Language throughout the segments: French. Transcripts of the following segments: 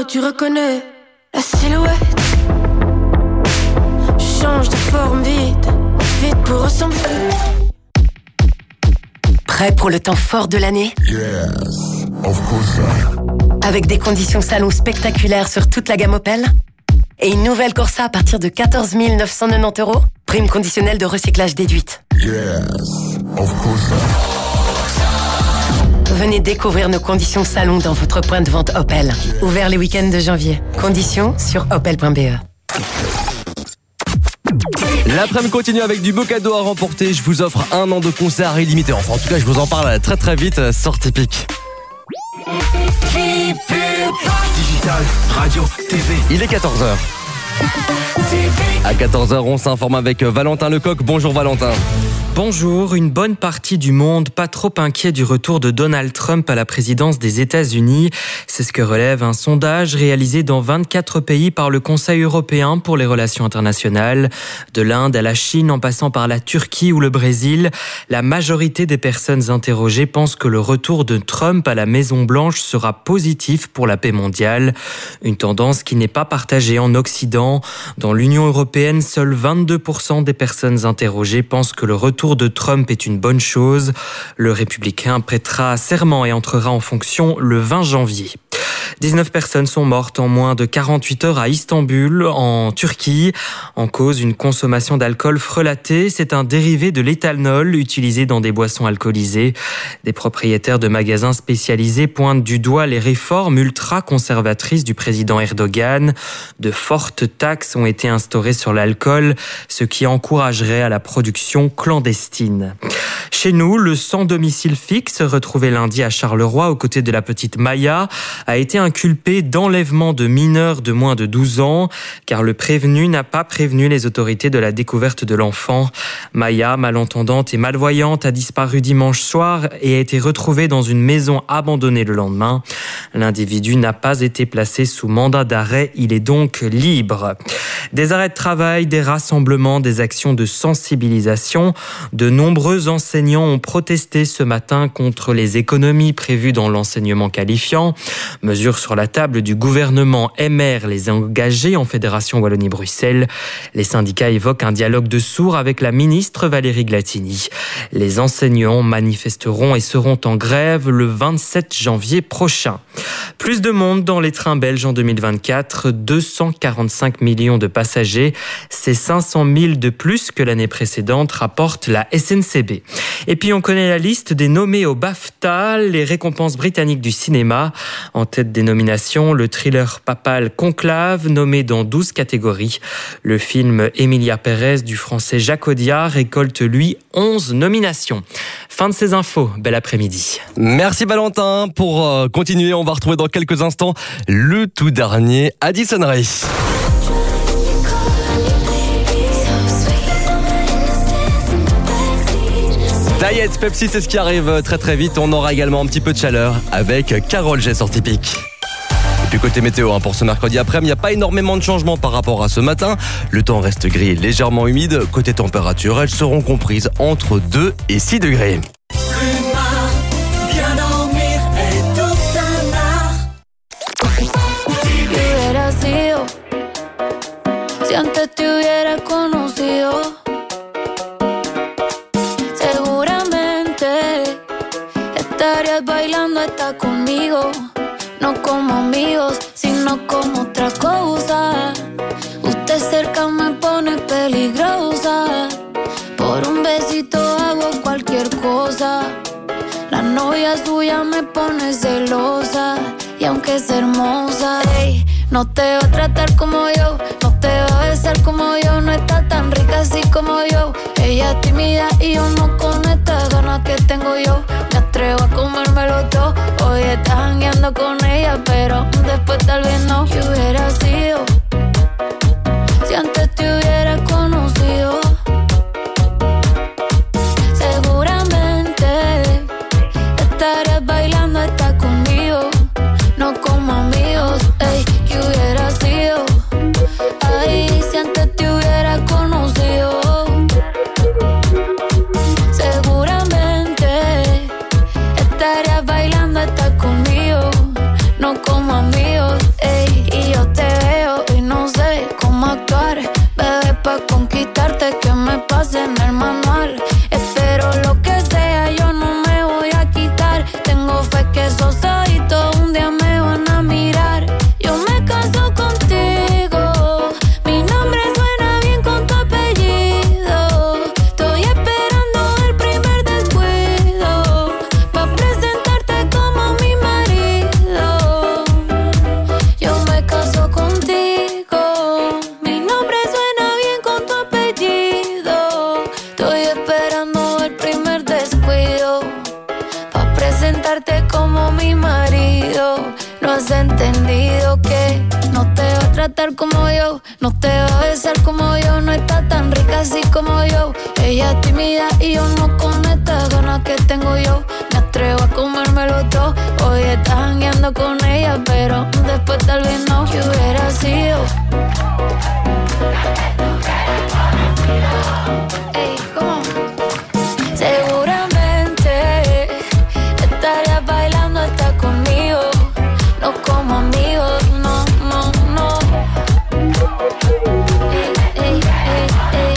tu reconnais la silhouette. Je change de forme vite pour ressembler. Prêt pour le temps fort de l'année? Yes, of course. Avec des conditions salon spectaculaires sur toute la gamme Opel et une nouvelle Corsa à partir de 14 990 €, prime conditionnelle de recyclage déduite. Yes, of course. Venez découvrir nos conditions salon dans votre point de vente Opel. Ouvert les week-ends de janvier. Conditions sur opel.be. L'après-midi continue avec du beau cadeau à remporter. Je vous offre 1 an de concert illimité. Enfin, en tout cas, je vous en parle très très vite sur Tipeee. Digital, radio, TV. Il est 14h. À 14h, on s'informe avec Valentin Lecoq. Bonjour Valentin. Bonjour, une bonne partie du monde pas trop inquiet du retour de Donald Trump à la présidence des États-Unis. C'est ce que relève un sondage réalisé dans 24 pays par le Conseil européen pour les relations internationales. De l'Inde à la Chine en passant par la Turquie ou le Brésil, la majorité des personnes interrogées pensent que le retour de Trump à la Maison-Blanche sera positif pour la paix mondiale. Une tendance qui n'est pas partagée en Occident. Dans l'Union européenne, seuls 22% des personnes interrogées pensent que le retour de Trump est une bonne chose. Le républicain prêtera serment et entrera en fonction le 20 janvier. 19 personnes sont mortes en moins de 48 heures à Istanbul, en Turquie. En cause, une consommation d'alcool frelaté. C'est un dérivé de l'éthanol utilisé dans des boissons alcoolisées. Des propriétaires de magasins spécialisés pointent du doigt les réformes ultra-conservatrices du président Erdogan. De fortes taxes ont été instaurées sur l'alcool, ce qui encouragerait à la production clandestine. Chez nous, le sans domicile fixe, retrouvé lundi à Charleroi aux côtés de la petite Maya, a été inculpé d'enlèvement de mineurs de moins de 12 ans, car le prévenu n'a pas prévenu les autorités de la découverte de l'enfant. Maya, malentendante et malvoyante, a disparu dimanche soir et a été retrouvée dans une maison abandonnée le lendemain. L'individu n'a pas été placé sous mandat d'arrêt, il est donc libre. Des arrêts de travail, des rassemblements, des actions de sensibilisation. De nombreux enseignants ont protesté ce matin contre les économies prévues dans l'enseignement qualifiant. Mesure sur la table du gouvernement MR, les engagés en Fédération Wallonie-Bruxelles. Les syndicats évoquent un dialogue de sourds avec la ministre Valérie Glatini. Les enseignants manifesteront et seront en grève le 27 janvier prochain. Plus de monde dans les trains belges en 2024, 245 millions de passagers. C'est 500 000 de plus que l'année précédente, rapporte la SNCB. Et puis on connaît la liste des nommés au BAFTA, les récompenses britanniques du cinéma. En tête des nominations, le thriller papal Conclave, nommé dans 12 catégories. Le film Emilia Pérez du français Jacques Audiard récolte, lui, 11 nominations. Fin de ces infos. Bel après-midi. Merci Valentin. Pour continuer, on va retrouver dans quelques instants le tout dernier Addison Rae. Diet Pepsi, c'est ce qui arrive très très vite. On aura également un petit peu de chaleur avec Carole G sur Tipeee. Et puis côté météo, pour ce mercredi après-midi, il n'y a pas énormément de changements par rapport à ce matin. Le temps reste gris et légèrement humide. Côté température, elles seront comprises entre 2 et 6 degrés. Bien dormir est tout un art. Hubiera sido si antes te hubiera conocido. Estarías bailando, estás conmigo. No como amigos, sino como otra cosa. Usted cerca me pone peligrosa. Por un besito hago cualquier cosa. La novia suya me pone celosa. Y aunque es hermosa, ey, no te va a tratar como yo. No te va a besar como yo. No está tan rica así como yo. Ella es tímida y yo no con estas ganas que tengo yo. Me atrevo a comérmelo todo. Hoy estás jangueando con ella, pero después tal vez no. ¿Qué hubiera sido si antes te hubiera conocido? Seguramente estarías bailando, estás conmigo. No como amigos, ey, ¿qué hubiera sido? Ay, si antes te hubiera conocido. Seguramente estarías bailando, estás conmigo. No como amigos, ey. antes que me pasen el manual. Espero lo que sea, yo no me voy a quitar. Tengo fe que esos ojitos un día me van a mirar. Yo me caso contigo, mi nombre suena bien con tu apellido. Estoy esperando el primer descuido pa' presentarte como mi marido. Yo me caso contigo, mi nombre suena bien con tu apellido. Estoy esperando el primer descuido pa' presentarte como mi marido. No has entendido que no te va a tratar como yo, no te va a besar como yo, no está tan rica así como yo. Ella es tímida y yo no con estas ganas que tengo yo. Me atrevo a comérmelo todo. Hoy estás jangueando con ella, pero después tal vez no. ¿Qué hubiera sido? Ey, ¿cómo? Seguramente estarías bailando hasta conmigo. No como amigos, no, no, no. Ey, ey, ey, ey.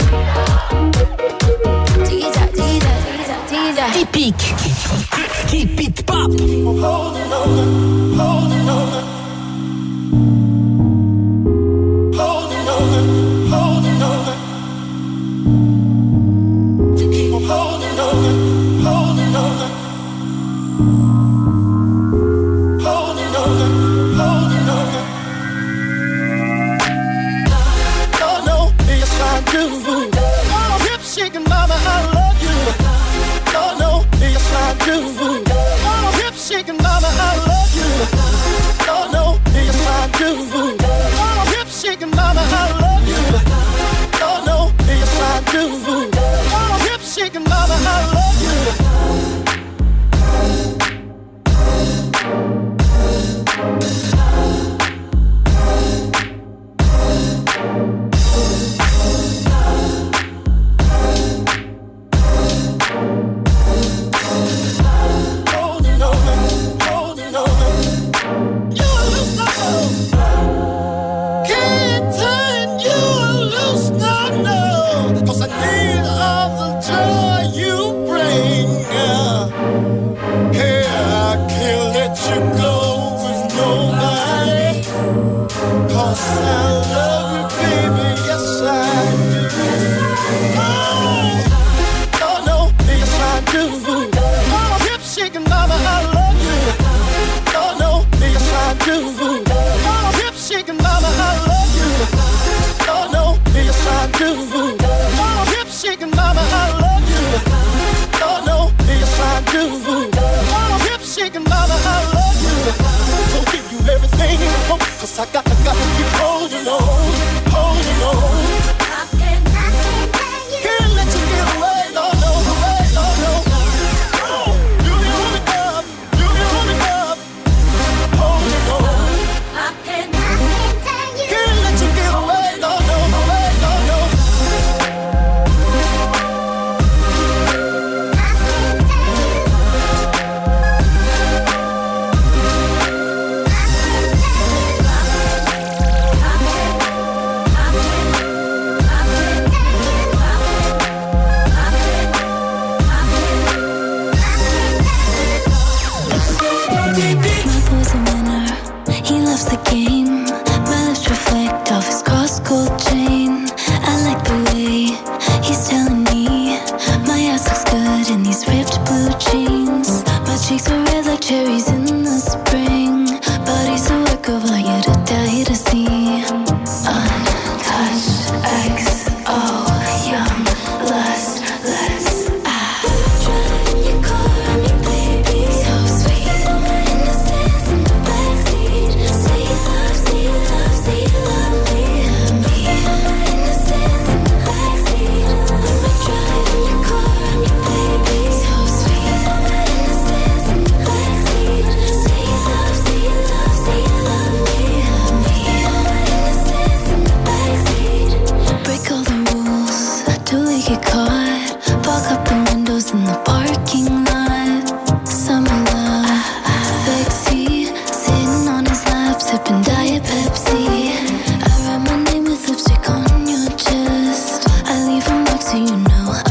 Giza, giza, giza, giza. Typique. Keep it pop. Holding on, holding on, holding on, holding on. To keep on holding on, holding on, holding on, holding on. Oh no, yes I do. Oh, hip shaking, mama, I love you. Oh no, yes I do. Oh, hip shaking, mama, I love you. Oh no, yes I do. Oh, hip shaking, mama, I love you. Oh no, yes I do. Oh, hip shaking, mama, I love you. Holding on, holding on. You loose now. Can't turn you loose now, no. 'Cause I need all the joy you bring. Hey, I can't let you go with nobody. 'Cause I love you, baby, yes I do. Oh no, yes I do. Oh, hip shaking, mama, I love you. Oh no, yes I do. Oh, hip shaking, mama, I love you. Oh no, yes I do. Oh, hip shaking, mama, I love you. Oh no, yes I do. Oh, hip shaking, mama, I love you. So give you everything you want, 'cause I got to keep holding on, holding on. Can't let you get away, no, no, away, no, no. You the only girl, you the only girl. Holding on. Can't let you get away, no, no, away, no, no.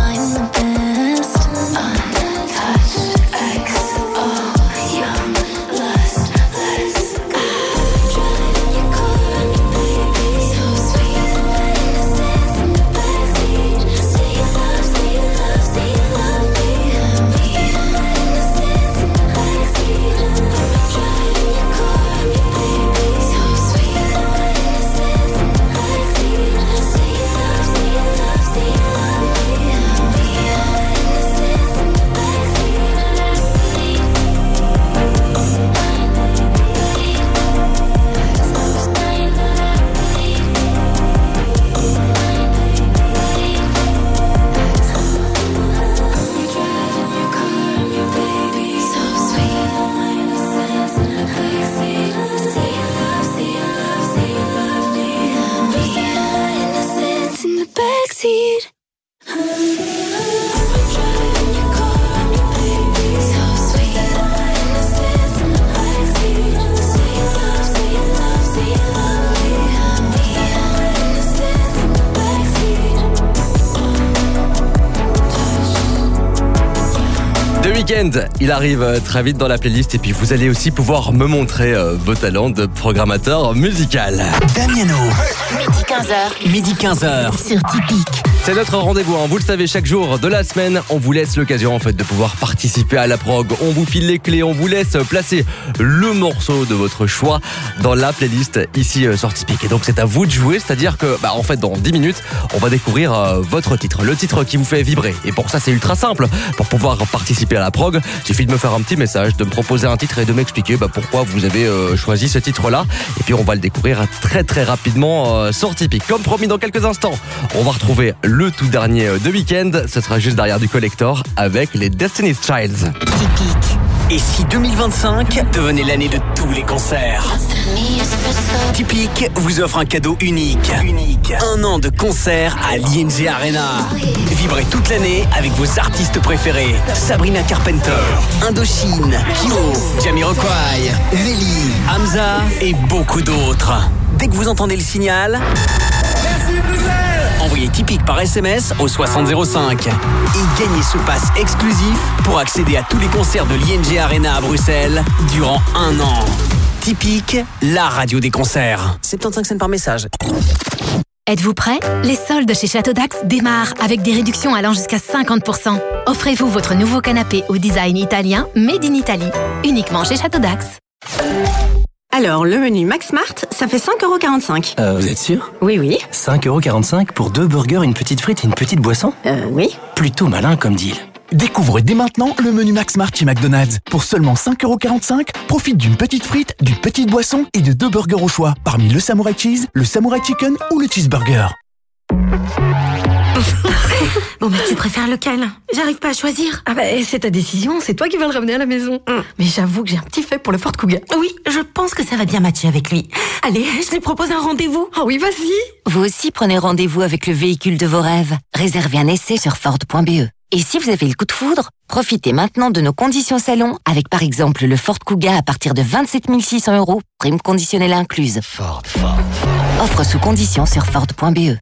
find the best. Untouched XO, young lust, let's go. Drive in your car, baby, so sweet. Innocence in the backseat. Say you love, say you love, say you love me. Innocence in the backseat. Drive in your car, baby, so sweet. Innocence in the backseat. Say you love, say you love, say you love me. Innocence in the backseat. The Weeknd, il arrive très vite dans la playlist et puis vous allez aussi pouvoir me montrer vos talents de programmateur musical. Damiano, Midi 15h. sur Typique. C'est notre rendez-vous, vous le savez, chaque jour de la semaine, on vous laisse l'occasion en fait de pouvoir participer à la prog. On vous file les clés, on vous laisse placer le morceau de votre choix dans la playlist ici sur Typique. Et donc c'est à vous de jouer, c'est-à-dire que en fait dans 10 minutes, on va découvrir votre titre, le titre qui vous fait vibrer. Et pour ça c'est ultra simple. Pour pouvoir participer à la prog, il suffit de me faire un petit message, de me proposer un titre et de m'expliquer pourquoi vous avez choisi ce titre-là. Et puis on va le découvrir très très rapidement sur Typique. Comme promis, dans quelques instants, on va retrouver le tout dernier The Weeknd. Ce sera juste derrière du Collector avec les Destiny's Childs. Typique. Et si 2025 devenait l'année de tous les concerts? Typique vous offre un cadeau unique. Un an de concert à l'ING Arena. Vibrez toute l'année avec vos artistes préférés. Sabrina Carpenter, Indochine, Kyo, Jamiroquai, Nelly, Hamza et beaucoup d'autres. Dès que vous entendez le signal, envoyez Typique par SMS au 6005 et gagnez ce pass exclusif pour accéder à tous les concerts de l'ING Arena à Bruxelles durant un an. Typique, la radio des concerts. 75 cents par message. Êtes-vous prêts? Les soldes chez Château Dax démarrent avec des réductions allant jusqu'à 50%. Offrez-vous votre nouveau canapé au design italien Made in Italy, uniquement chez Château Dax. Alors, le menu Max Smart, ça fait 5,45 €. Vous êtes sûr? Oui. 5,45 € pour 2 burgers, une petite frite et une petite boisson? Oui. Plutôt malin comme deal. Découvre dès maintenant le menu Max Smart chez McDonald's. Pour seulement 5,45 €, profite d'une petite frite, d'une petite boisson et de 2 burgers au choix. Parmi le Samurai Cheese, le Samurai Chicken ou le Cheeseburger. Bon, mais tu préfères lequel? J'arrive pas à choisir. Ah c'est ta décision, c'est toi qui vas le ramener à la maison. Mais j'avoue que j'ai un petit fait pour le Ford Kuga. Oui, je pense que ça va bien matcher avec lui. Allez, je lui propose un rendez-vous. Ah oui, vas-y. Vous aussi prenez rendez-vous avec le véhicule de vos rêves. Réservez un essai sur Ford.be. Et si vous avez le coup de foudre, profitez maintenant de nos conditions salon avec par exemple le Ford Kuga à partir de 27 600 €, prime conditionnelle incluse. Ford. Offre sous conditions sur Ford.be.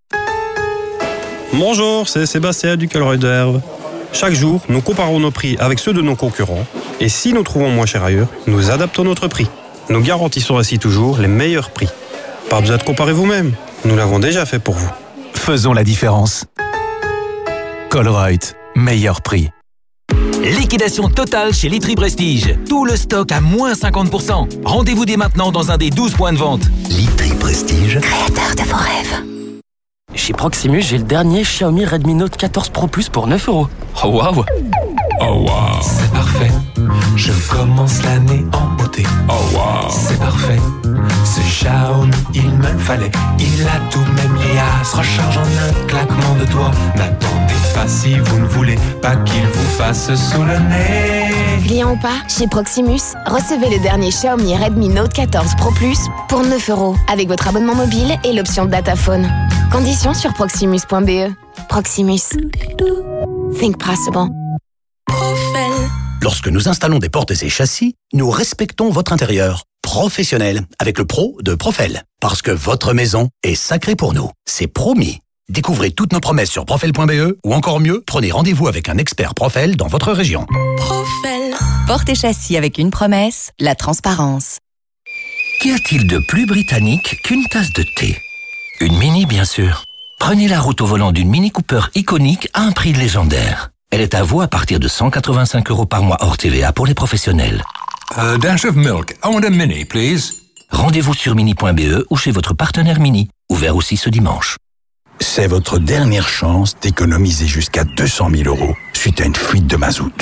Bonjour, c'est Sébastien du Colruyter. Chaque jour, nous comparons nos prix avec ceux de nos concurrents et si nous trouvons moins cher ailleurs, nous adaptons notre prix. Nous garantissons ainsi toujours les meilleurs prix. Pas besoin de comparer vous-même, nous l'avons déjà fait pour vous. Faisons la différence. Colruyt, meilleur prix. Liquidation totale chez Litry Prestige. Tout le stock à moins 50%. Rendez-vous dès maintenant dans un des 12 points de vente. Litry Prestige. Créateur de vos rêves. Chez Proximus, j'ai le dernier Xiaomi Redmi Note 14 Pro Plus pour 9 €. Oh waouh! Oh wow, c'est parfait. Je commence l'année en beauté. Oh wow, c'est parfait. Ce Xiaomi, il me fallait. Il a tout, même l'IA se recharge en un claquement de doigts. N'attendez pas si vous ne voulez pas qu'il vous fasse sous le nez. Client ou pas, chez Proximus, recevez le dernier Xiaomi Redmi Note 14 Pro Plus pour 9 € avec votre abonnement mobile et l'option Dataphone. Conditions sur proximus.be. Proximus. Think possible. Lorsque nous installons des portes et châssis, nous respectons votre intérieur. Professionnel, avec le Pro de Profel. Parce que votre maison est sacrée pour nous. C'est promis. Découvrez toutes nos promesses sur profel.be ou encore mieux, prenez rendez-vous avec un expert Profel dans votre région. Profel. Porte et châssis avec une promesse, la transparence. Qu'y a-t-il de plus britannique qu'une tasse de thé? Une Mini, bien sûr. Prenez la route au volant d'une Mini Cooper iconique à un prix légendaire. Elle est à vous à partir de 185 € par mois hors TVA pour les professionnels. A dash of milk. I want a Mini, please. Rendez-vous sur mini.be ou chez votre partenaire Mini. Ouvert aussi ce dimanche. C'est votre dernière chance d'économiser jusqu'à 200 000 € suite à une fuite de mazout.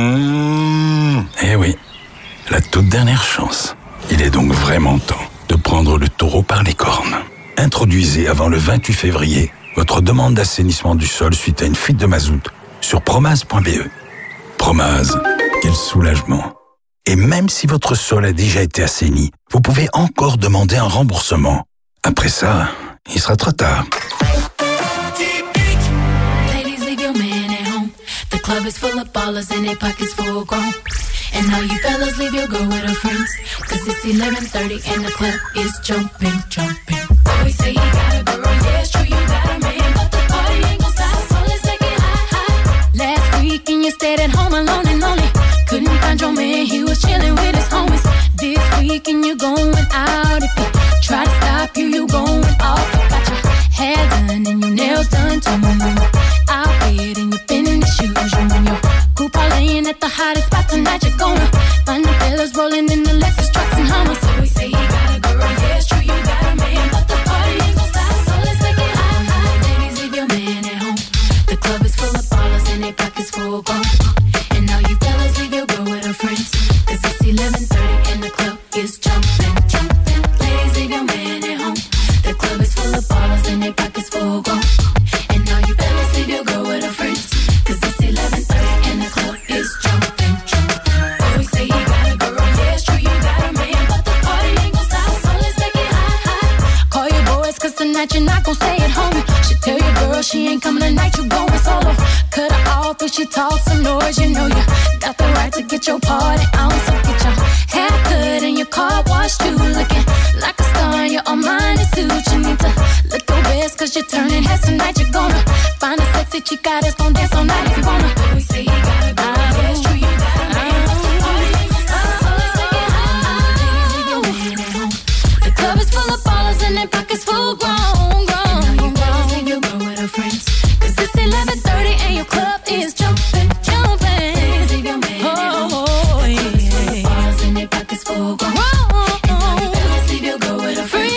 Eh oui, la toute dernière chance. Il est donc vraiment temps de prendre le taureau par les cornes. Introduisez avant le 28 février votre demande d'assainissement du sol suite à une fuite de mazout sur promase.be. Promase, quel soulagement. Et même si votre sol a déjà été assaini, vous pouvez encore demander un remboursement. Après ça, il sera trop tard. Ladies, leave your man at home. The club is full of ballers and their pockets full grown. And now you fellas leave your girl with her friends. Cause it's 11:30 and the club is jumping, jumping. Boys say you got a girl, yeah, it's true, you got a man. But the party ain't gon' stop, so let's make it hot, hot. Last week and you stayed at home alone and lonely. Couldn't find your man, he was chilling with his homies. This week and you going out. If he try to stop you, you going off. You got your hair done and your nails done too. I'll wait and you finish shoes. You and your group are laying at the hottest spot tonight. You're gonna find the fellas rolling in the Lexus trucks and Hummers. So we say he got a girl, yeah, it's true, you got a man. But the party ain't gon' stop, so let's make it hot, hot. Ladies, leave your man at home. The club is full of ballers and their pockets full grown. And now you fellas leave your girl with her friends. Cause it's 11:30 and the club is jumping, jumping. Ladies, leave your man at home. The club is full of ballers and their pockets full grown. And now you fellas leave your girl with her friends. Cause it's 11:30 and the club is jumping, jumping. Always say you got a girl, yeah, it's true, you got a man. But the party ain't gon' stop, so let's make it hot, hot. Call your boys cause tonight you're not gon' stay at home. Should tell your girl she ain't coming tonight, you going solo. Cut her off if she talks some noise, you know you got the right to get your party on. So get your hair cut and your car washed too. Looking like a star in your Armani suit. You need to look your best cause you're turning heads tonight. You're gonna find a sexy chica that's gon' dance all night if you wanna. We say you got a girl, yeah, it's true, you got a man. But the party ain't gon' stop, so let's make it hot. Ladies, leave your man at home. The club is full of ballers and their pockets full grown, grown. And now you fellas leave your girl with her friends. Cause it's 11:30 and your club is jumping, jumping. Ladies, leave your man at home. The club is full of ballers and their pockets full grown. And now you fellas leave your girl with her friends.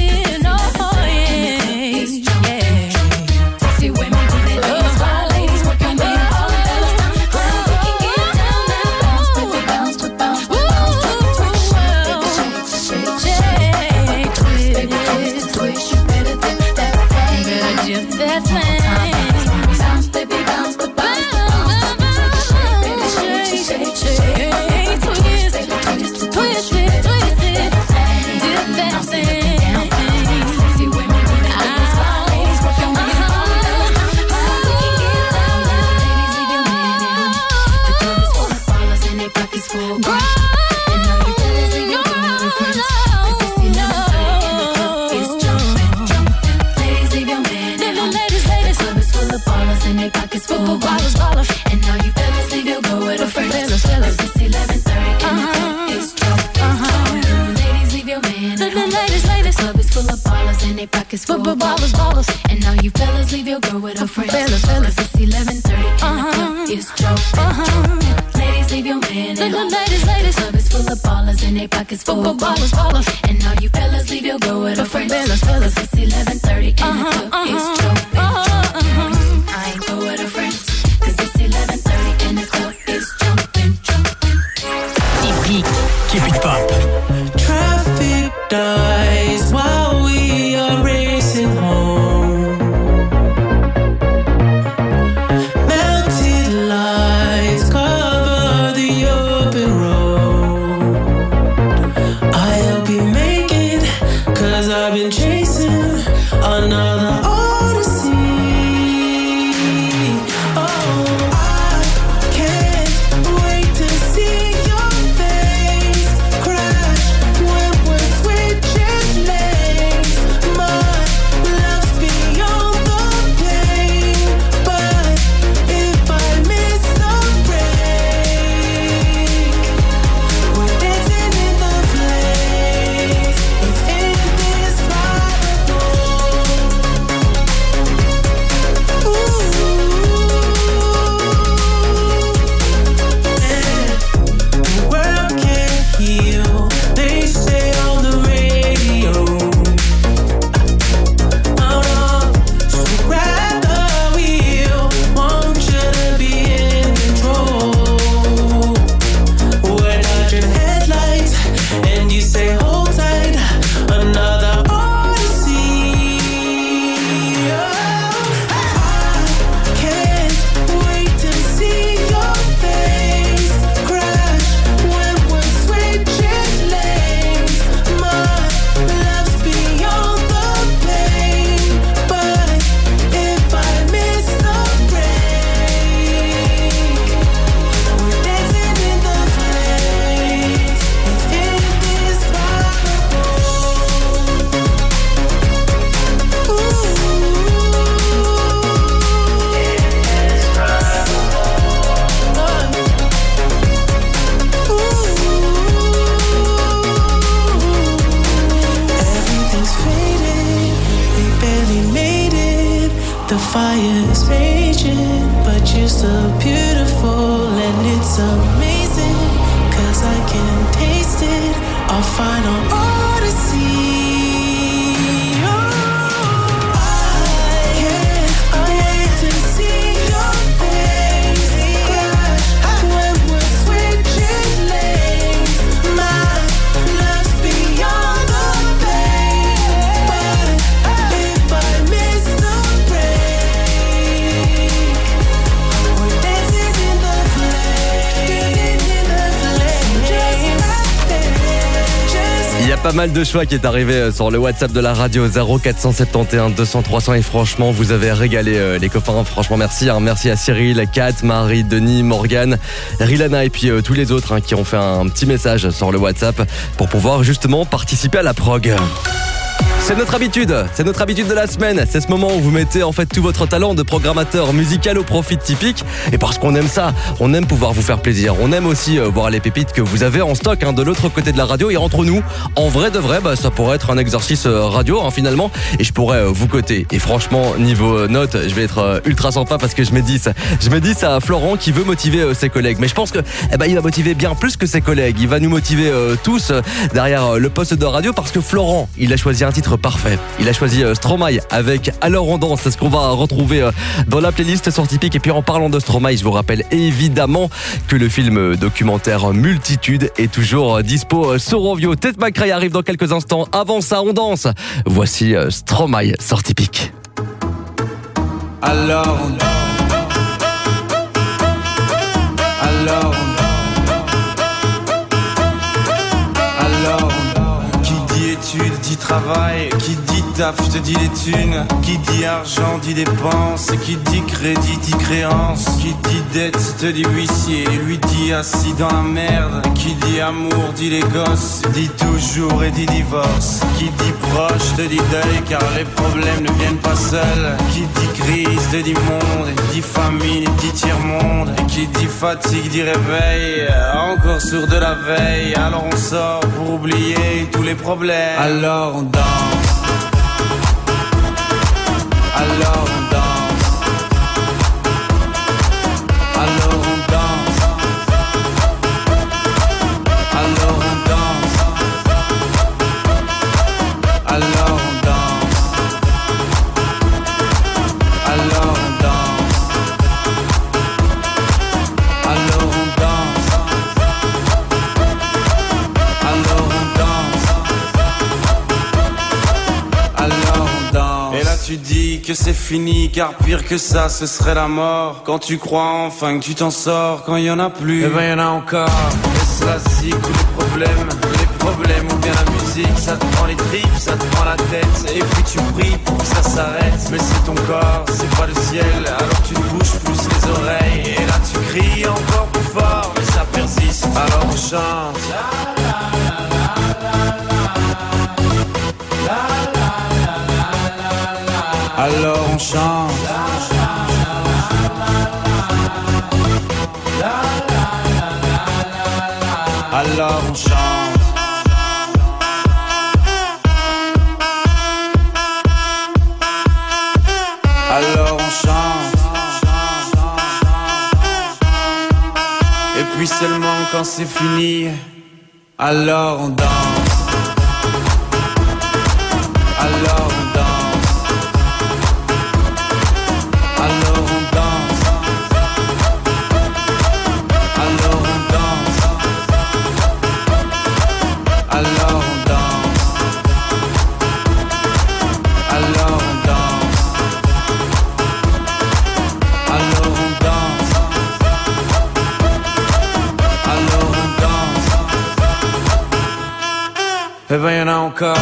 Sexy women do their things, fly ladies working big, all the fellas down the club. We can get down now. Bounce, baby, bounce, bounce, bounce, bounce. Twist, baby, shake, shake, twist, baby, twist, twist. You better dip that thing, better dip that thing. Bounce, baby, bounce, bounce, bounce. Shake, baby, shake, shake, shake, twist, baby, twist, twist, twist, dip that thing. Sexy women do their things, fly ladies working big, all the fellas down the club. We can get down now. Ladies, leave your man at home. The club is full of ballers and their pockets full grown. And now you fellas leave your girl with her friends. Cause it's 11:30 and the club is jumping, jumping. Ladies, leave your man at home. The club is full of ballers and their pockets full grown. And now you fellas leave your girl with her friends. Cause it's 11:30 and the club is jumping, jumping. Ladies, leave your man at home. The club is full of ballers and their pockets full grown. And now you fellas leave your girl with her friends. Cause it's 11:30 and the club is jumping. Ladies, leave your man at home. The club is full of ballers and their pockets full grown. And now you fellas leave your girl with her friends. Cause it's 11:30 and the club is jumping. I ain't go with her friends. Cause it's 11:30 and the club is jumping, jumping. Typique. Keep it pop. Traffic dies while we are racing home. Melted lights cover the open road. I'll be making, cause I've been chasing another odyssey. pas mal de choix qui est arrivé sur le WhatsApp de la radio 0471 200 300 et franchement vous avez régalé les copains, franchement merci, merci à Cyril, Kat, Marie, Denis, Morgane, Rilana et puis tous les autres qui ont fait un petit message sur le WhatsApp pour pouvoir justement participer à la prog. C'est notre habitude de la semaine. C'est ce moment où vous mettez en fait tout votre talent de programmateur musical au profit de Tipeee. Et parce qu'on aime ça, on aime pouvoir vous faire plaisir. On aime aussi voir les pépites que vous avez en stock de l'autre côté de la radio. Et entre nous, en vrai de vrai, ça pourrait être un exercice radio finalement. Et je pourrais vous coter. Et franchement, niveau notes, je vais être ultra sympa parce que je mets 10 à Florent qui veut motiver ses collègues. Mais je pense que il va motiver bien plus que ses collègues. Il va nous motiver tous derrière le poste de radio parce que Florent, il a choisi un titre parfait. Il a choisi Stromae avec Alors on danse. C'est ce qu'on va retrouver dans la playlist sur Tipeee. Et puis en parlant de Stromae, je vous rappelle évidemment que le film documentaire Multitude est toujours dispo sur Rovio. Ted McRae arrive dans quelques instants. Avant ça, on danse. Voici Stromae sur Tipeee. Alors on danse. Alors on études, dit travail, qui dit taf, te dit les thunes, qui dit argent, dit dépenses, qui dit crédit, dit créance, qui dit dette, te dit huissier, lui dit assis dans la merde, qui dit amour, dit les gosses, dit toujours et dit divorce, qui dit proche, te dit deuil, car les problèmes ne viennent pas seuls, qui dit crise, te dit monde, dit famine, dit tiers-monde, et qui dit fatigue, dit réveil, encore sourd de la veille, alors on sort pour oublier tous les problèmes. Alors on danse. Alors on danse. Alors on danse. Alors on danse. Alors on danse. Alors on danse. Alors on danse. Alors on danse. Alors on danse. Et là tu dis que c'est fini, car pire que ça ce serait la mort. Quand tu crois enfin que tu t'en sors, quand y en a plus, eh ben y en a encore. Et cela si tous les problèmes ou bien la musique, ça te prend les tripes, ça te prend la tête. Et puis tu pries pour que ça s'arrête, mais c'est ton corps, c'est pas le ciel. Alors tu te bouges plus les oreilles, et là tu cries encore plus fort, mais ça persiste. Alors on chante. Alors on chante. Alors on chante. Alors on chante. Et puis seulement quand c'est fini, alors on danse. Alors on danse. Alors on danse. Alors on danse. Alors on danse. Alors on danse. Alors on danse. Alors on danse. Eh ben y'en a encore.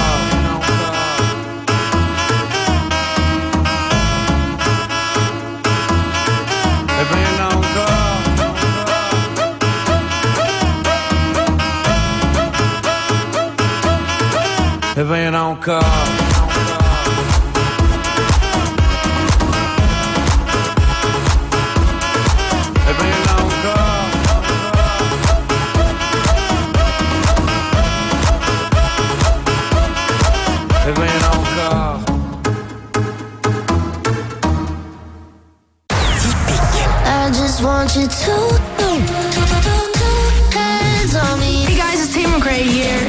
Eh ben y'en a encore. Eh ben y'en a encore. Eh ben y'en a encore. I just want you to hands on me. Hey guys, it's Tate McRae here.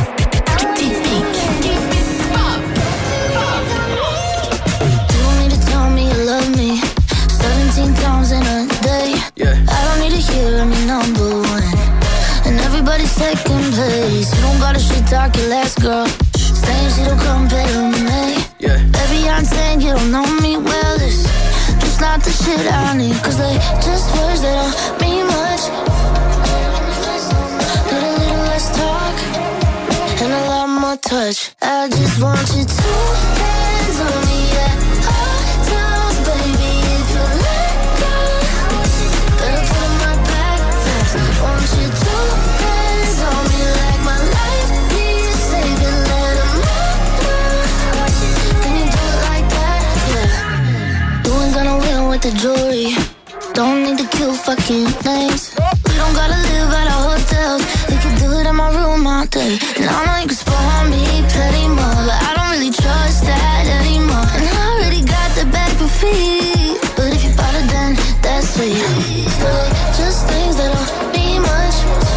Second place, you don't gotta shit talk your last girl. Saying she don't compare to me. Yeah. Baby, I'm saying you don't know me well. It's just not the shit I need. Cause they just words that don't mean much. Need a little less talk and a lot more touch. I just want you to hands on me at all times, baby. If you let go, better put my back fast. Want you to hands on me like my life needs saving. Let 'em know. Can you do it like that? Yeah. You ain't gonna win with the jewelry. Don't need to kill fucking names. We don't gotta live at our hotels. We can do it in my room all day. And I know you can spoil me plenty more, but I don't really trust that anymore. And I already got the bag for free, but if you bought it then that's sweet. But just things that don't mean much.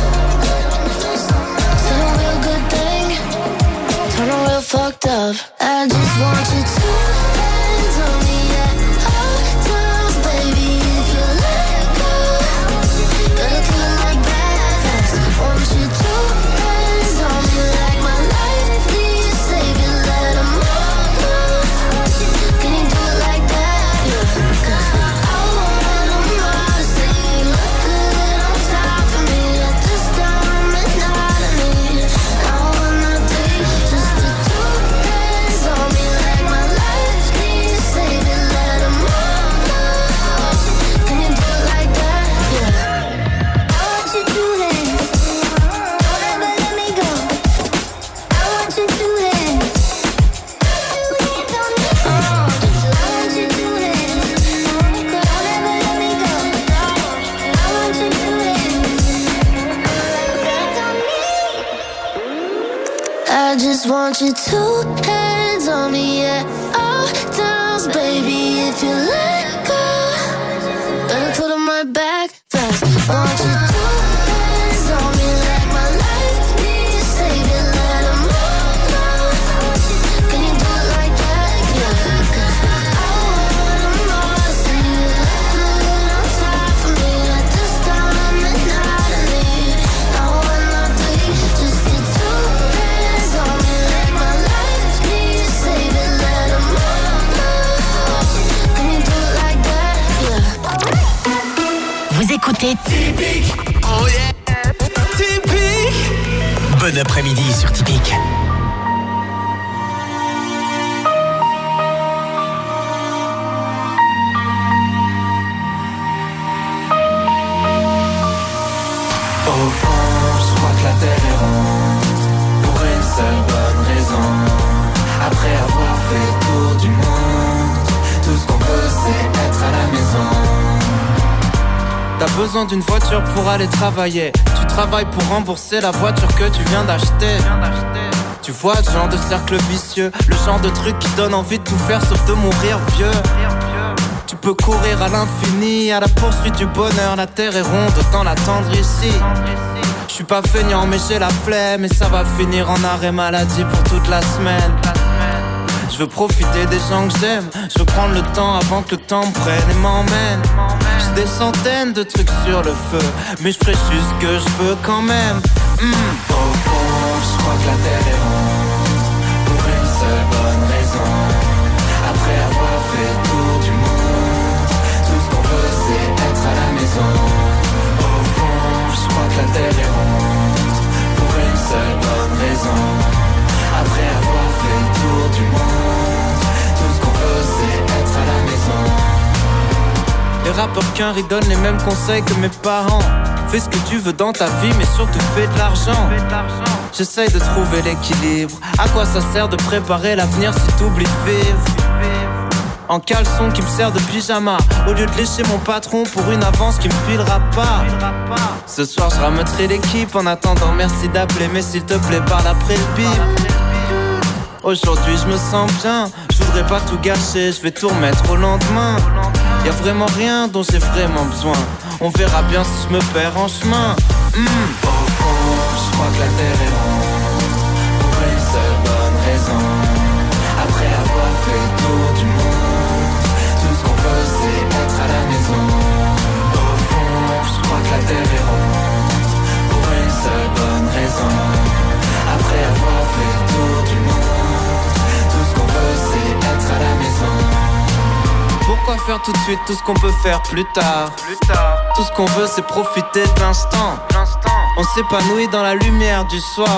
Say a real good thing, turn a real fucked up. I just want you to hands on me at all times, baby. If you let go, better put my back fast. Want you to hands on me like my life needs saving. Let 'em know. Can you do it like that? Yeah. 'Cause I want 'em all to say you look good on top of me at this time and not of me. I wanna be just the two hands on me like my life needs saving. Let 'em know. Can you do it like that? Yeah. I want you to hands. Don't ever let me go. I want you to hands. I want you to hands. Don't ever let me go. I want you to hands. I just want you to hands on me at all times, baby. If you let go, better put on my back fast. Want you to hands on me like my life needs saving. Let 'em know. Can you do it like that? Yeah. 'Cause I want 'em all to see you look good on top of me at this time and not of me. I wanna be just the two hands on me like my life needs saving. Let 'em know. Can you do it like that? Yeah. Vous écoutez Typique. Oh yeah. Typique. Bon après-midi sur Typique. Au fond, je crois que la terre est ronde, pour une seule bonne raison. Après avoir fait le tour du monde, tout ce qu'on veut c'est être à la maison. T'as besoin d'une voiture pour aller travailler. Tu travailles pour rembourser la voiture que tu viens d'acheter. Tu vois le genre de cercle vicieux, le genre de truc qui donne envie de tout faire sauf de mourir vieux. Tu peux courir à l'infini, à la poursuite du bonheur. La terre est ronde, autant l'attendre ici. Je suis pas feignant mais j'ai la flemme, et ça va finir en arrêt maladie pour toute la semaine. Je veux profiter des gens que j'aime, je veux prendre le temps avant que le temps me prenne et m'emmène. J'ai des centaines de trucs sur le feu, mais je ferai juste ce que je veux quand même. Au fond, je crois que la terre est ronde, pour une seule bonne raison. Après avoir fait le tour du monde, tout ce qu'on veut c'est être à la maison. Au fond, je crois que la terre est ronde, pour une seule bonne raison. Après avoir fait le tour du monde, tout ce qu'on veut c'est être à la maison. Les rappeurs qu'un riz donnent les mêmes conseils que mes parents. Fais ce que tu veux dans ta vie, mais surtout fais de l'argent. J'essaye de trouver l'équilibre. À quoi ça sert de préparer l'avenir si t'oublies de vivre? En caleçon qui me sert de pyjama, au lieu de lécher mon patron pour une avance qui me filera pas. Ce soir je rameuterai l'équipe. En attendant merci d'appeler, mais s'il te plaît parle après le bip. Aujourd'hui je me sens bien, je voudrais pas tout gâcher, je vais tout remettre au lendemain. Y'a vraiment rien dont j'ai vraiment besoin, on verra bien si je me perds en chemin. Au fond, je crois que la terre est ronde, pour une seule bonne raison. Après avoir fait le tour du monde, tout ce qu'on veut c'est être à la maison. Au fond, je crois que la terre est ronde, pour une seule bonne raison. Après avoir fait le tour du monde, tout ce qu'on veut c'est être à la maison. Pourquoi faire tout de suite tout ce qu'on peut faire plus tard? Tout ce qu'on veut c'est profiter de l'instant. On s'épanouit dans la lumière du soir.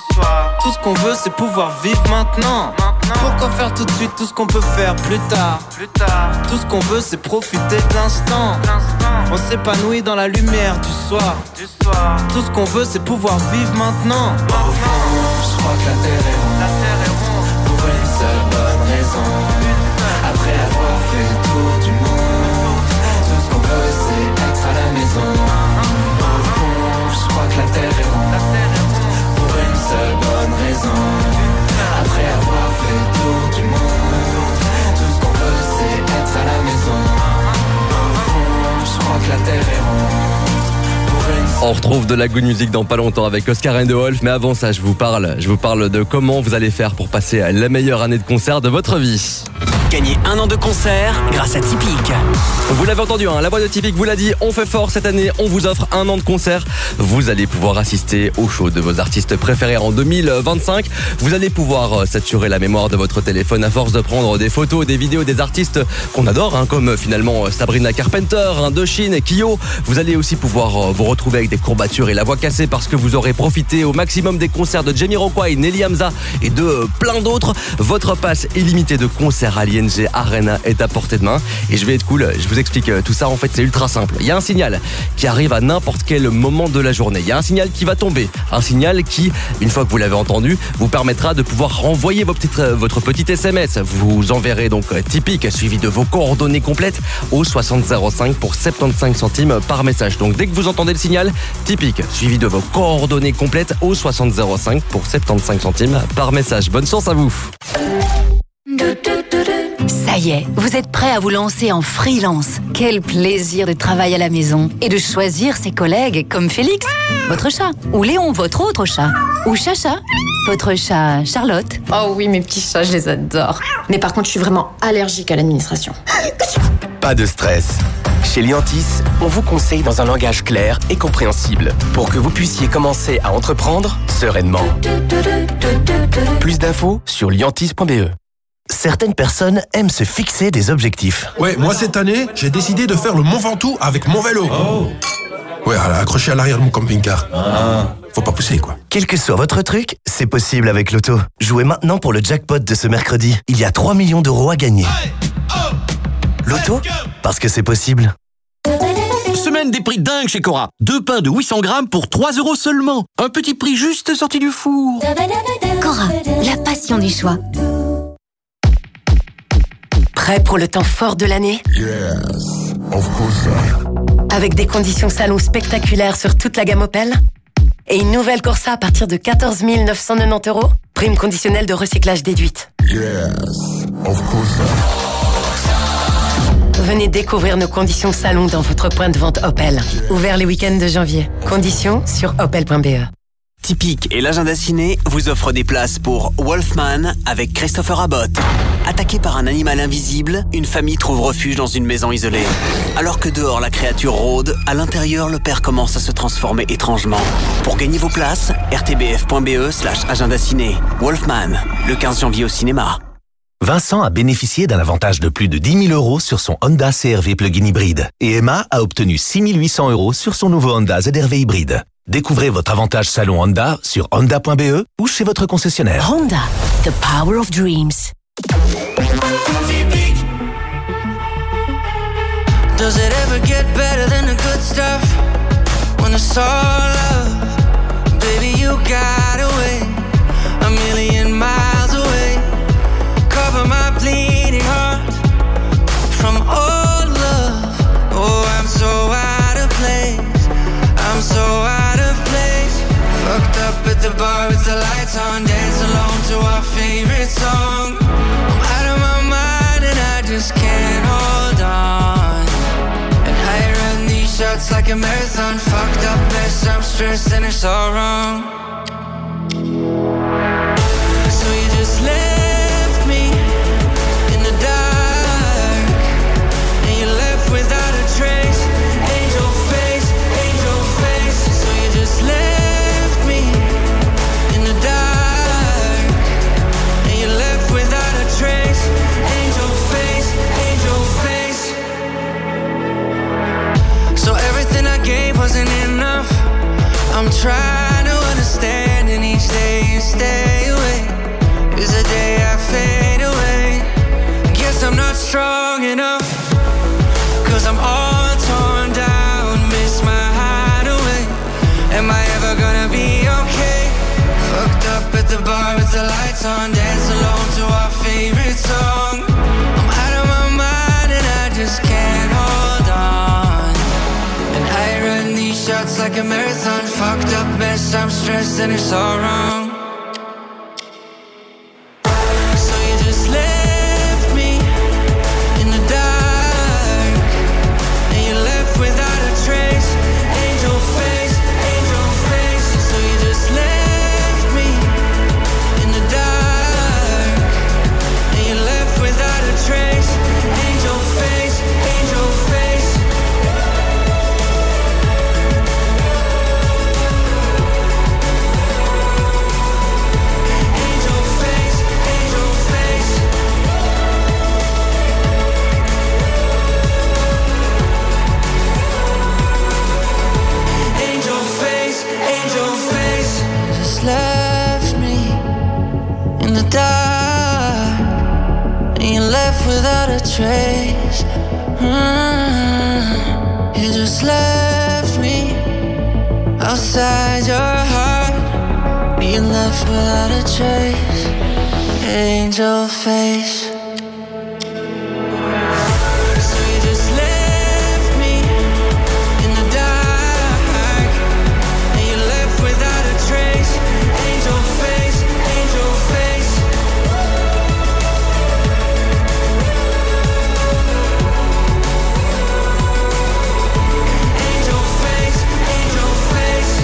Tout ce qu'on veut c'est pouvoir vivre maintenant. Pourquoi faire tout de suite tout ce qu'on peut faire plus tard? Tout ce qu'on veut c'est profiter de l'instant. On s'épanouit dans la lumière du soir. Tout ce qu'on veut c'est pouvoir vivre maintenant. Au fond, je crois que la terre est ronde, pour une seule bonne raison. Après avoir fait le tour du monde, tout ce qu'on veut c'est être à la maison. Au fond, je crois que la terre est ronde, pour une seule bonne raison. Après avoir fait le tour du monde, tout ce qu'on veut c'est être à la maison. Au fond, je crois que la terre est ronde. On retrouve de la good music dans pas longtemps avec Oscar and the Wolf, mais avant ça je vous parle de comment vous allez faire pour passer la meilleure année de concert de votre vie. Gagnez 1 an de concert grâce à Tipeee. Vous l'avez entendu, la voix de Tipeee vous l'a dit, on fait fort cette année, on vous offre 1 an de concert. Vous allez pouvoir assister au show de vos artistes préférés en 2025. Vous allez pouvoir saturer la mémoire de votre téléphone à force de prendre des photos, des vidéos des artistes qu'on adore, comme finalement Sabrina Carpenter, Indochine, Kyo. Vous allez aussi pouvoir vous retrouver avec des courbatures et la voix cassée parce que vous aurez profité au maximum des concerts de Jamiroquai, Nelly Hamza et de plein d'autres. Votre passe illimitée de concert à l'ING Arena est à portée de main. Et je vais être cool, je vous explique tout ça. En fait, c'est ultra simple. Il y a un signal qui arrive à n'importe quel moment de la journée. Il y a un signal qui va tomber. Un signal qui, une fois que vous l'avez entendu, vous permettra de pouvoir renvoyer votre petit SMS. Vous enverrez donc Tipeee suivi de vos coordonnées complètes au 6005 pour 75 centimes par message. Donc dès que vous entendez le signal, Tipeee suivi de vos coordonnées complètes au 6005 pour 75 centimes par message. Bonne chance à vous. Ça y est, vous êtes prêts à vous lancer en freelance. Quel plaisir de travailler à la maison et de choisir ses collègues comme Félix, votre chat, ou Léon, votre autre chat, ou Chacha, votre chat Charlotte. Oh oui, mes petits chats, je les adore. Mais par contre, je suis vraiment allergique à l'administration. Pas de stress. Chez Liantis, on vous conseille dans un langage clair et compréhensible pour que vous puissiez commencer à entreprendre sereinement. Plus d'infos sur liantis.be. Certaines personnes aiment se fixer des objectifs. Ouais, moi cette année, j'ai décidé de faire le Mont Ventoux avec mon vélo. Oh. Ouais, accroché à l'arrière de mon camping-car. Faut pas pousser, quoi. Quel que soit votre truc, c'est possible avec Loto. Jouez maintenant pour le jackpot de ce mercredi. Il y a 3 millions d'euros à gagner. Loto, parce que c'est possible. Semaine des prix dingues chez Cora. 2 pains de 800 grammes pour 3 € seulement. Un petit prix juste sorti du four. Cora, la passion du choix. Prêt pour le temps fort de l'année? Yes, of course. Avec des conditions salon spectaculaires sur toute la gamme Opel? Et une nouvelle Corsa à partir de 14 990 €? Prime conditionnelle de recyclage déduite. Yes, of course. Venez découvrir nos conditions salon dans votre point de vente Opel. Ouvert les week-ends de janvier. Conditions sur opel.be. Tipeee et l'agenda ciné vous offrent des places pour Wolfman avec Christopher Abbott. Attaqué par un animal invisible, une famille trouve refuge dans une maison isolée. Alors que dehors la créature rôde, à l'intérieur le père commence à se transformer étrangement. Pour gagner vos places, rtbf.be/agenda ciné. Wolfman, le 15 janvier au cinéma. Vincent a bénéficié d'un avantage de plus de 10 000 € sur son Honda CR-V plug-in hybride. Et Emma a obtenu 6 800 € sur son nouveau Honda ZR-V hybride. Découvrez votre avantage salon Honda sur honda.be ou chez votre concessionnaire. Honda, the power of dreams. Does it ever get better than the good stuff? When it's all love, baby you got away, a million miles away. Cover my bleeding heart from all love. Oh, I'm so out of place, I'm so out of place. Fucked up at the bar with the lights on, dance alone to our favorite song. I'm out of my mind and I just can't hold on. And I run these shots like a marathon. Fucked up mess, I'm stressed and it's all wrong. So you just left me in the dark, and you left without a trace. Angel face, so you just left me in the dark, and you left without a trace. Angel face, so everything I gave wasn't enough. I'm trying to understand the bar with the lights on, dance alone to our favorite song. I'm out of my mind and I just can't hold on. And I run these shots like a marathon, fucked up mess, I'm stressed and it's all wrong. So you just left me in the dark, and you left without a trace. Angel face, so you just left me in the dark, and you left without a trace. Angel face, angel face. Angel face, angel face. Angel face, angel face. Just left me in the dark, and you left without a trace. You just left me outside your heart, you left without a trace. Angel face. So you just left me in the dark, and you left without a trace. Angel face, angel face. Angel face, angel face.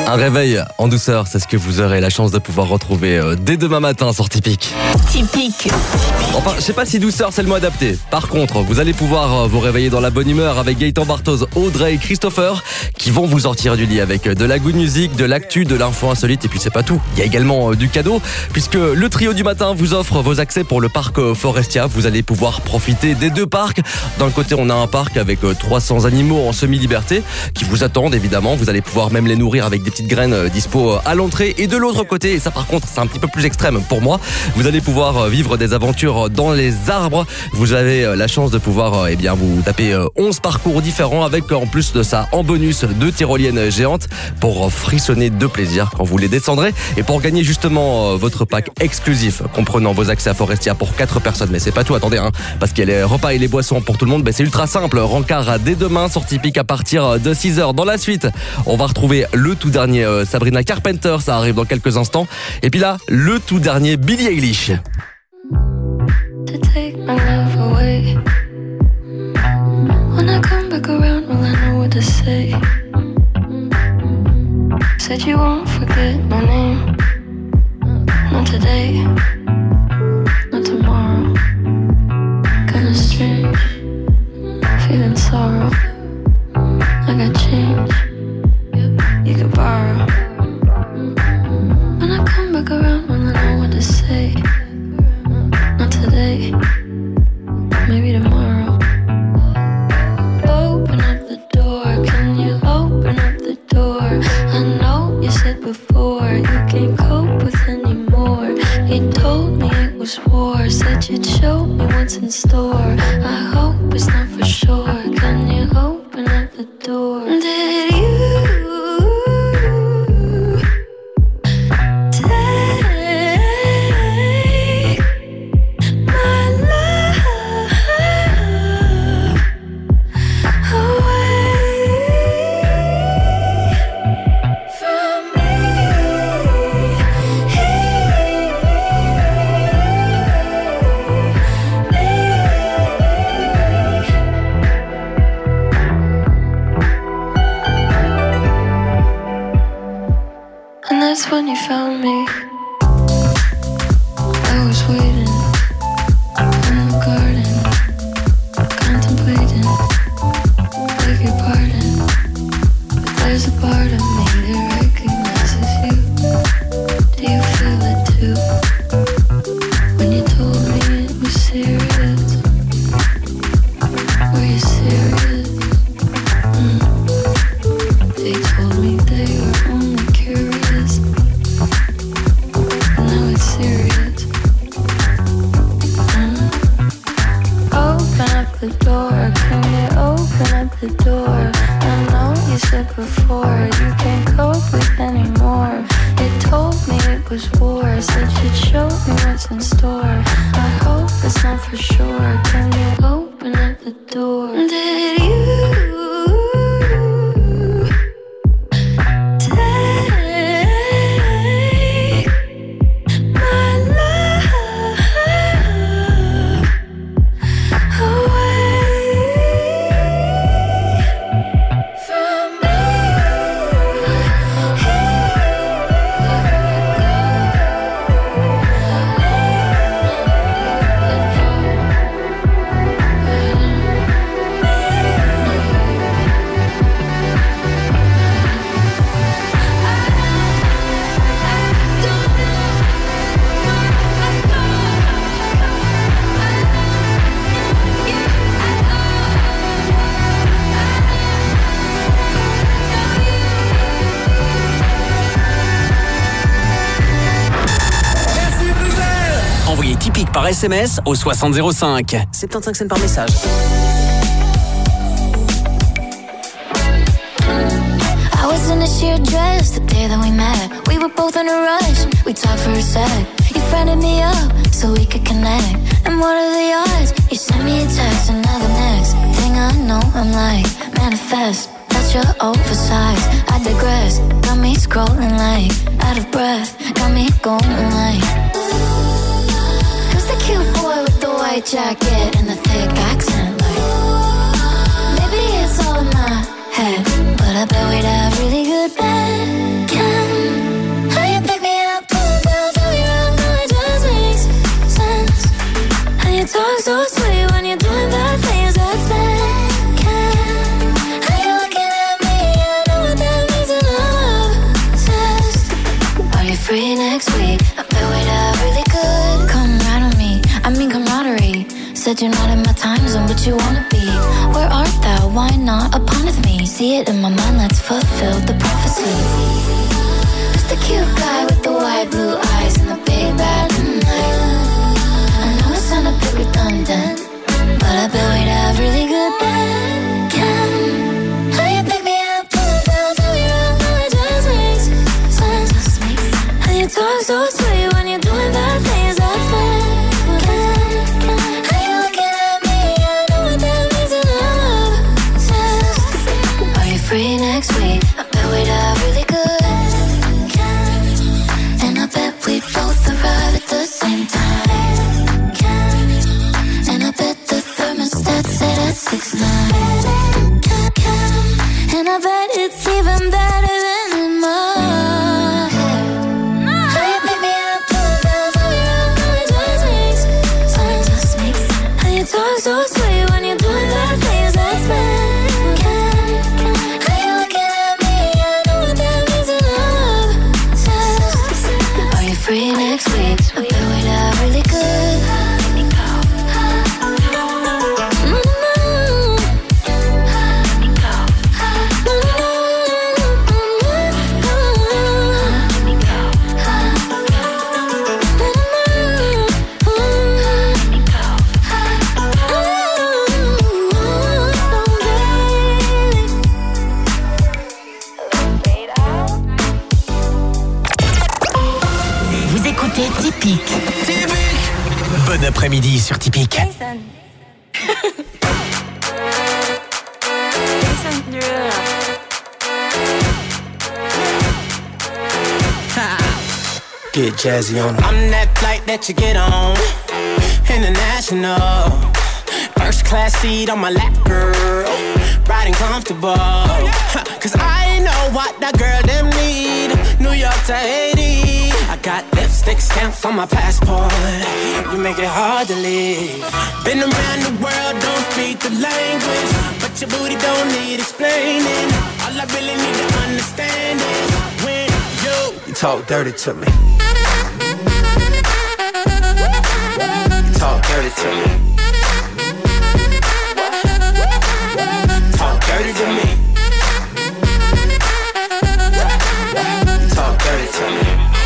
Un réveil en douceur, c'est ce que vous aurez la chance de pouvoir retrouver dès demain matin sur Typique. Typique. Enfin, je sais pas si douceur c'est le mot adapté. Par contre, vous allez pouvoir vous réveiller dans la bonne humeur avec Gaëtan Barthoz, Audrey et Christopher qui vont vous sortir du lit avec de la good music, de l'actu, de l'info insolite et puis c'est pas tout. Il y a également du cadeau puisque le trio du matin vous offre vos accès pour le parc Forestia. Vous allez pouvoir profiter des deux parcs. D'un côté, on a un parc avec 300 animaux en semi-liberté qui vous attendent évidemment. Vous allez pouvoir même les nourrir avec des petites graines dispo à l'entrée. Et de l'autre côté, et ça par contre c'est un petit peu plus extrême pour moi, vous allez pouvoir vivre des aventures dans les arbres. Vous avez la chance de pouvoir vous taper 11 parcours différents avec en plus de ça en bonus 2 tyroliennes géantes pour frissonner de plaisir quand vous les descendrez. Et pour gagner justement votre pack exclusif comprenant vos accès à Forestia pour 4 personnes. Mais c'est pas tout, attendez parce qu'il y a les repas et les boissons pour tout le monde. C'est ultra simple, rencard dès demain sur Typique à partir de 6h. Dans la suite, on va retrouver le tout dernier Sabrina Carpenter, ça arrive dans quelques instants. Et puis là, le tout dernier Billie Eilish. To take my love away. When I come back around, will I know what to say? Said you won't forget my name. Not today, not tomorrow. Kinda strange, feeling sorrow. I got change, you could borrow. When I come back around, will I know what to say? Not today, maybe tomorrow. Open up the door, can you open up the door? I know you said before you can't cope with anymore. You told me it was war, said you'd show me what's in store. I hope it's not for sure, can you open up the door? Did you when you found me, I was waiting in the garden, contemplating, beg your pardon, but there's a part of me that recognizes you. Do you feel it too? When you told me it was serious, were you serious? They told me they were only curious. Serious. Open up the door, can you open up the door? I know you said before you can't cope with anymore. It told me it was war, said you'd show me what's in store. I hope it's not for sure, can you open up the door? Did you Typique par SMS au 6005. 75 cents par message. I was in a sheer dress the day that we met. We were both in a rush, we talked for a sec. You friended me up so we could connect. And what are the odds? You sent me a text and now the next thing I know I'm like, manifest. That's your oversized, I digress. Got me scrolling like, out of breath. Got me going like, the cute boy with the white jacket and the thick accent, like, maybe it's all in my head, but I bet we'd have really good bed. Can said you're not in my time zone, but you wanna be. Where art thou? Why not upon me? See it in my mind, let's fulfill the prophecy. It's the cute guy with the wide blue eyes and the big bad night. I know it sound a bit redundant, but I bet we'd have really good band. How you pick me up, pull it down, tell me wrong, how it just makes sense. How you talk so sweet when you're doing bad things, that's bad. How you looking at me, I know what that means in love says. Are you free next week? I bet we'd have really good. And I bet we both arrive at the same time. And I bet the thermostat set at 6'9". And I bet it's even better than in my head. How you pick me up, pull it down, tell me wrong, how it just makes sense. How you talk so sweet when you're doing bad things, that's bad. How you looking at me, I know what that means in love says. Are you free next week? I bet we'd have really good. Vous écoutez Typique. Bon après-midi sur Typique. Get jazzy on. I'm that flight that you get on. International. First class seat on my lap, girl. Riding comfortable. Cause I know what that girl them need. New York to Haiti. I got lipstick stamps on my passport. You make it hard to leave. Been around the world, don't speak the language. But your booty don't need explaining. All I really need to understand is when you talk dirty to me. You talk dirty to me. Talk dirty to me. Talk dirty to me.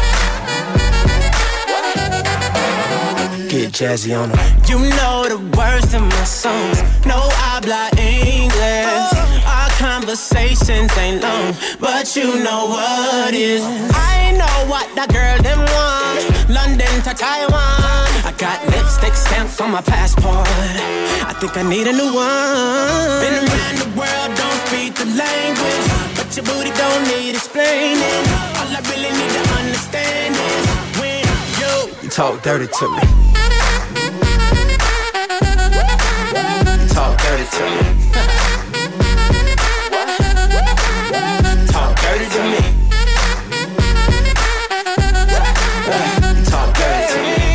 Get jazzy on them. You know the words of my songs. No habla English. Our conversations ain't long, but you know what is. I know what that girl them want. London to Taiwan. I got lipstick stamps on my passport. I think I need a new one. Been around the world, don't speak the language, but your booty don't need explaining. All I really need to understand is when you talk dirty to me. Talk dirty to me. Talk dirty to me. Talk dirty to me.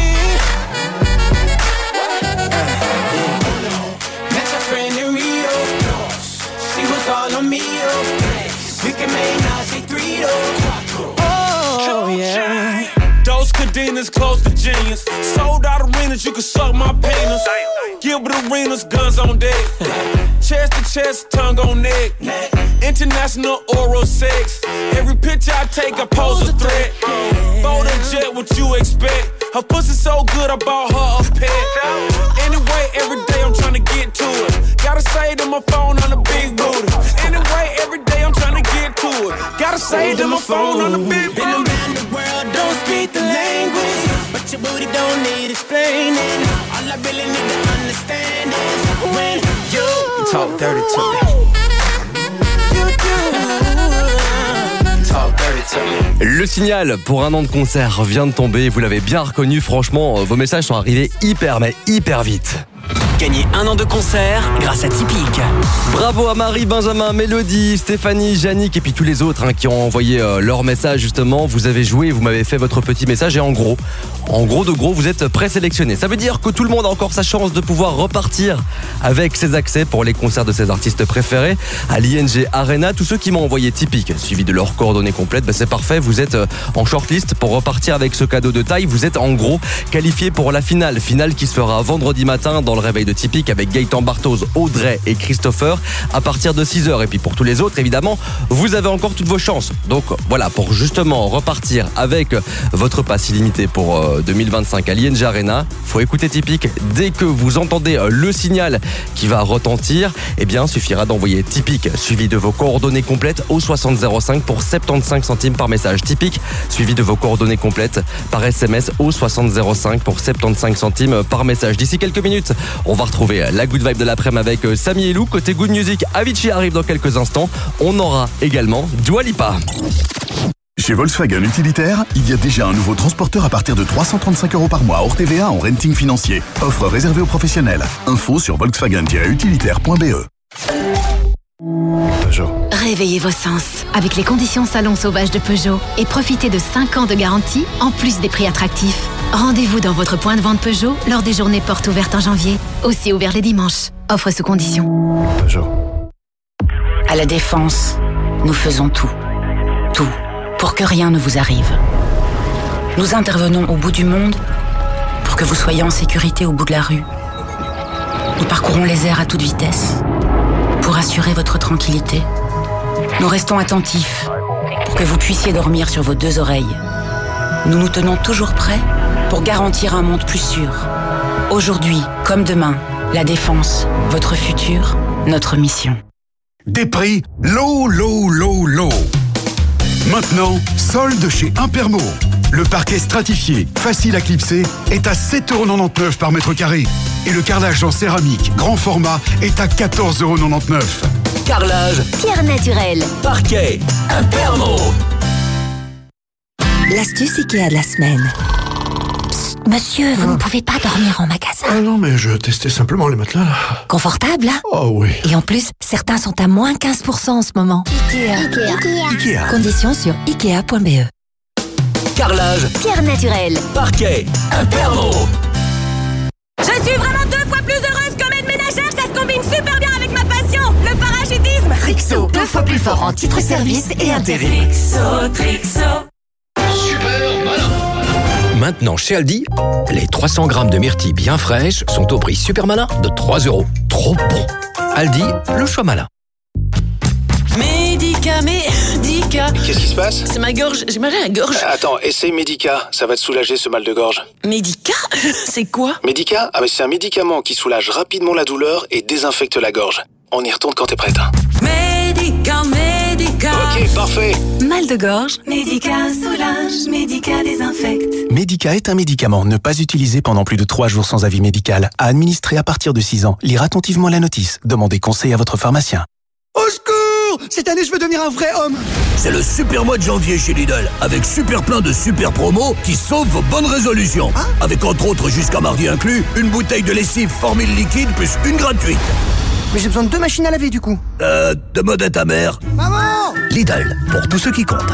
Met your friend in Rio. She was all on me. We can make Nazi 3 Oh yeah. Those cadenas close to genius. Sold out arenas, you can suck my penis. Gilbert Arenas, guns on deck. Chest to chest, tongue on neck. International oral sex. Every picture I take, I pose a threat. Bold and jet, what you expect? Her pussy so good, I bought her a pet. Anyway, every day I'm trying to get to it. Gotta say to my phone on the big booty. Anyway, every day I'm trying to get to it. Gotta say to my phone on the big booty. Been around the world, don't speak the language, but your booty don't need explaining. All I really need to understand is when you talk dirty to me. Talk dirty to me. Le signal pour un an de concert vient de tomber. Vous l'avez bien reconnu. Franchement, vos messages sont arrivés hyper vite. Gagnez 1 an de concert grâce à Tipeee. Bravo à Marie, Benjamin, Mélodie, Stéphanie, Yannick et puis tous les autres qui ont envoyé leur message justement. Vous avez joué, vous m'avez fait votre petit message et en gros, vous êtes présélectionnés. Ça veut dire que tout le monde a encore sa chance de pouvoir repartir avec ses accès pour les concerts de ses artistes préférés à l'ING Arena. Tous ceux qui m'ont envoyé Tipeee, suivi de leurs coordonnées complètes, c'est parfait. Vous êtes en shortlist pour repartir avec ce cadeau de taille. Vous êtes en gros qualifié pour la finale qui se fera vendredi matin dans le réveil de Tipeee avec Gaëtan Barthoz, Audrey et Christopher à partir de 6h. Et puis pour tous les autres, évidemment, vous avez encore toutes vos chances. Donc voilà, pour justement repartir avec votre pass illimité pour 2025 à l'ING Arena, faut écouter Tipeee. Dès que vous entendez le signal qui va retentir, eh bien, suffira d'envoyer Tipeee suivi de vos coordonnées complètes au 6005 pour 75 centimes par message. Tipeee suivi de vos coordonnées complètes par SMS au 6005 pour 75 centimes par message. D'ici quelques minutes, on va retrouver la Good Vibe de l'après-midi avec Samy et Lou. Côté Good Music, Avicii arrive dans quelques instants. On aura également Dua Lipa. Chez Volkswagen Utilitaire, il y a déjà un nouveau transporteur à partir de 335 € par mois hors TVA en renting financier. Offre réservée aux professionnels. Info sur volkswagen-utilitaire.be. Peugeot. Réveillez vos sens avec les conditions salon sauvage de Peugeot et profitez de 5 ans de garantie en plus des prix attractifs. Rendez-vous dans votre point de vente Peugeot lors des journées portes ouvertes en janvier. Aussi ouvert les dimanches. Offre sous conditions. Peugeot. À la Défense, nous faisons tout. Tout. Pour que rien ne vous arrive. Nous intervenons au bout du monde pour que vous soyez en sécurité au bout de la rue. Nous parcourons les airs à toute vitesse pour assurer votre tranquillité. Nous restons attentifs pour que vous puissiez dormir sur vos 2 oreilles. Nous nous tenons toujours prêts pour garantir un monde plus sûr. Aujourd'hui, comme demain, la Défense, votre futur, notre mission. Des prix low. Maintenant, solde chez Impermo. Le parquet stratifié, facile à clipser, est à 7,99 € par mètre carré. Et le carrelage en céramique, grand format, est à 14,99 €. Carrelage, Pierre naturelle, parquet, Impermo. L'astuce Ikea de la semaine. Psst, monsieur, vous ne pouvez pas dormir en magasin. Ah non, mais je testais simplement les matelas, là. Confortable, hein? Oh oui. Et en plus, certains sont à moins 15% en ce moment. Ikea. Conditions sur ikea.be. Carrelage, Pierre naturelle, parquet, Impermo. Je suis vraiment 2 fois plus heureuse qu'en aide ménagère, ça se combine super bien avec ma passion, le parachutisme. Trixo, 2 fois plus fort en titre service et intérêt. Trixo. Super malin. Maintenant chez Aldi, les 300 grammes de myrtilles bien fraîches sont au prix super malin de 3 €. Trop bon. Aldi, le choix malin. Médica. Qu'est-ce qui se passe? C'est ma gorge, j'ai mal à la gorge. Attends, essaye Médica, ça va te soulager ce mal de gorge. Médica? C'est quoi? Médica? Ah mais c'est un médicament qui soulage rapidement la douleur et désinfecte la gorge. On y retourne quand t'es prête. Médica. Ok, parfait. Mal de gorge. Médica soulage, Médica désinfecte. Médica est un médicament. Ne pas utiliser pendant plus de 3 jours sans avis médical. À administrer à partir de 6 ans. Lire attentivement la notice. Demandez conseil à votre pharmacien. Au secours! Cette année, je veux devenir un vrai homme! C'est le super mois de janvier chez Lidl, avec super plein de super promos qui sauvent vos bonnes résolutions. Hein? Avec entre autres, jusqu'à mardi inclus, une bouteille de lessive Formule liquide plus une gratuite. Mais j'ai besoin de 2 machines à laver du coup. Demande à ta mère. Maman! Lidl, pour tous ceux qui comptent.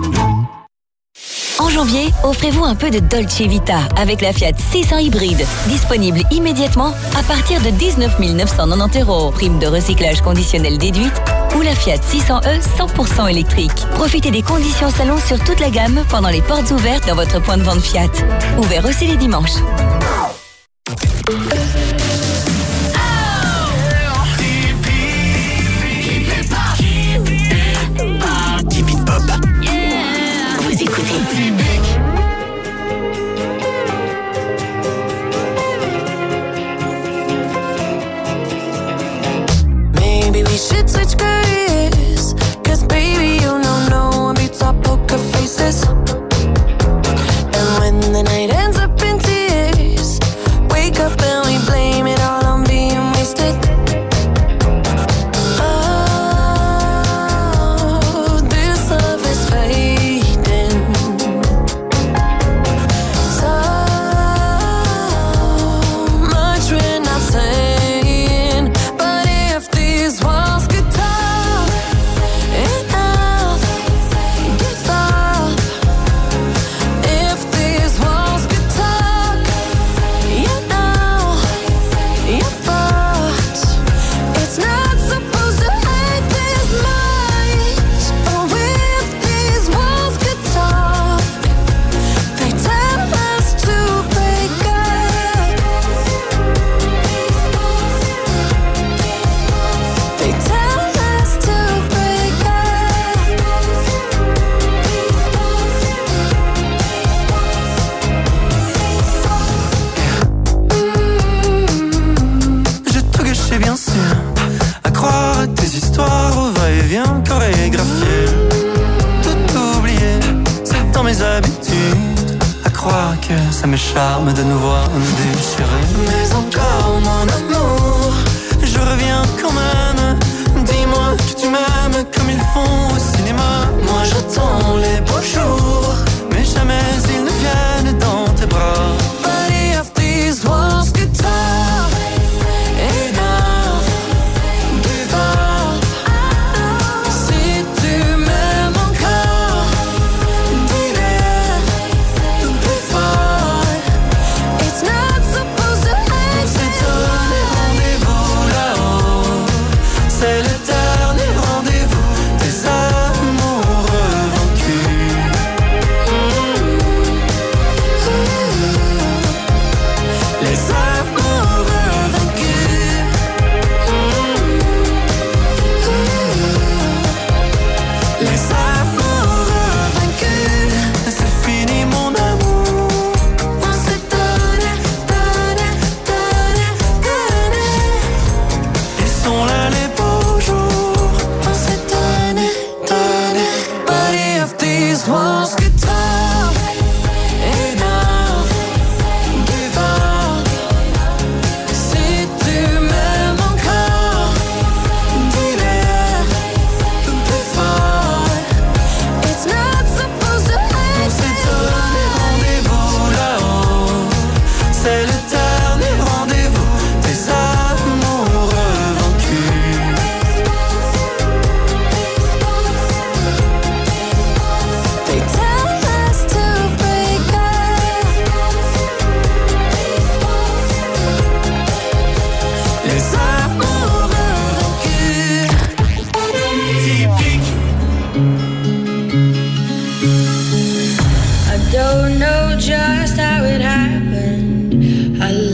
En janvier, offrez-vous un peu de Dolce Vita avec la Fiat 600 hybride. Disponible immédiatement à partir de 19 990 €. Prime de recyclage conditionnel déduite ou la Fiat 600e 100% électrique. Profitez des conditions salon sur toute la gamme pendant les portes ouvertes dans votre point de vente Fiat. Ouvert aussi les dimanches. Vous écoutez Maybe we should switch careers, 'cause baby, you know no one beats our poker faces. And when the night ends up in tears, wake up and we blame charme de nous voir nous déchirer. Mais encore mon amour, je reviens quand même. Dis-moi que tu m'aimes comme ils font au cinéma. Moi j'attends les beaux jours, mais jamais ils ne viennent dans